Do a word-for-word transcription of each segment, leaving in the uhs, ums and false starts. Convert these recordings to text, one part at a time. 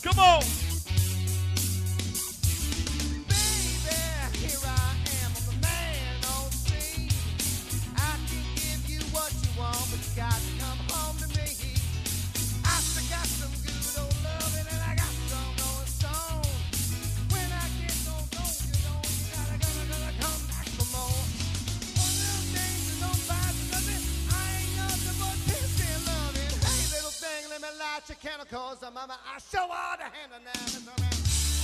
Come on. Baby, here I am, I'm the man on scene. I can give you what you want, but you got to come home to me. I still got some good old loving and I got some going strong. When I get those on, you know, you gotta, gotta, gotta come back for more. One little thing that don't buy nothing, I ain't nothing but pissy loving. Hey, little thing, let me light your candle, cause I'm, I'm, I show all the hand and now, Mister Man.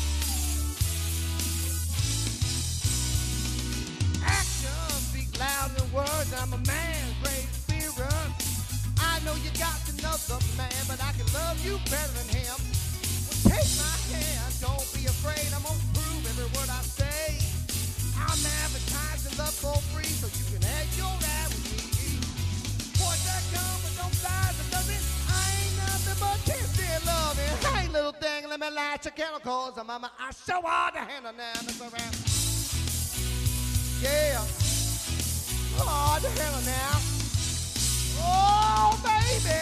Actions speak louder than words. I'm a man, great spirit. I know you got another man, but I can love you better than him. Well, take my hand, don't be afraid. I'm gonna prove every word I say. I'm advertising love for free, so you can have your ad with me. Boys that come but don't die, but does it? I ain't nothing but kissy loving. Hey, little thing, let me light your candle, cause I'm, I'm, I show all the hand now, Mister Man. Yeah, hard to handle now. Oh, baby,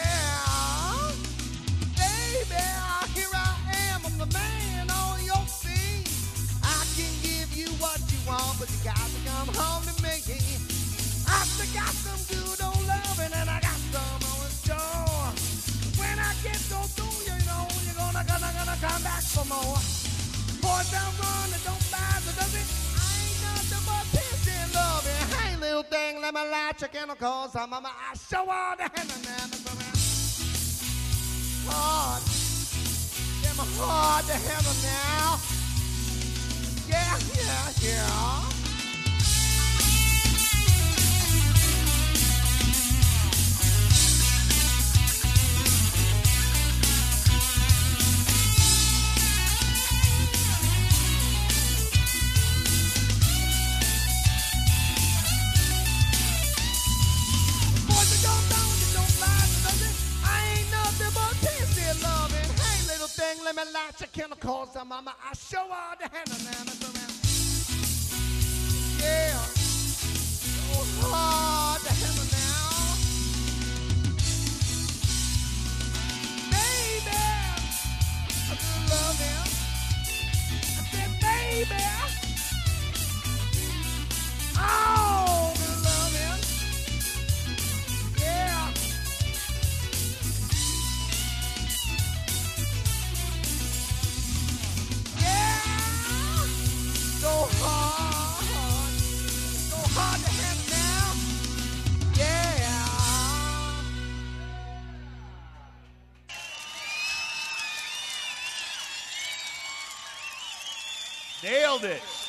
baby, here I am. I'm the man on your feet. I can give you what you want, but you got to come home to me. I still got some good old loving, and I got some on the store. When I get those through, you know you're gonna, gonna, gonna come back for more. Boys don't run and don't buy, so does it? I ain't nothing but pissy loving. Hey, little thing, let me light your candle, cause I'm, I'm, I show all the hand and now, Mister Man. Hard, them hard to handle now. Yeah, yeah, yeah. Let me light your candle, cause I'm, I'm, I show all the hand and now, Mister Man. Yeah, so hard to handle now. Baby, I good loving. I said, baby, oh, good loving. Yeah. So hard, so hard to handle now, yeah. Nailed it.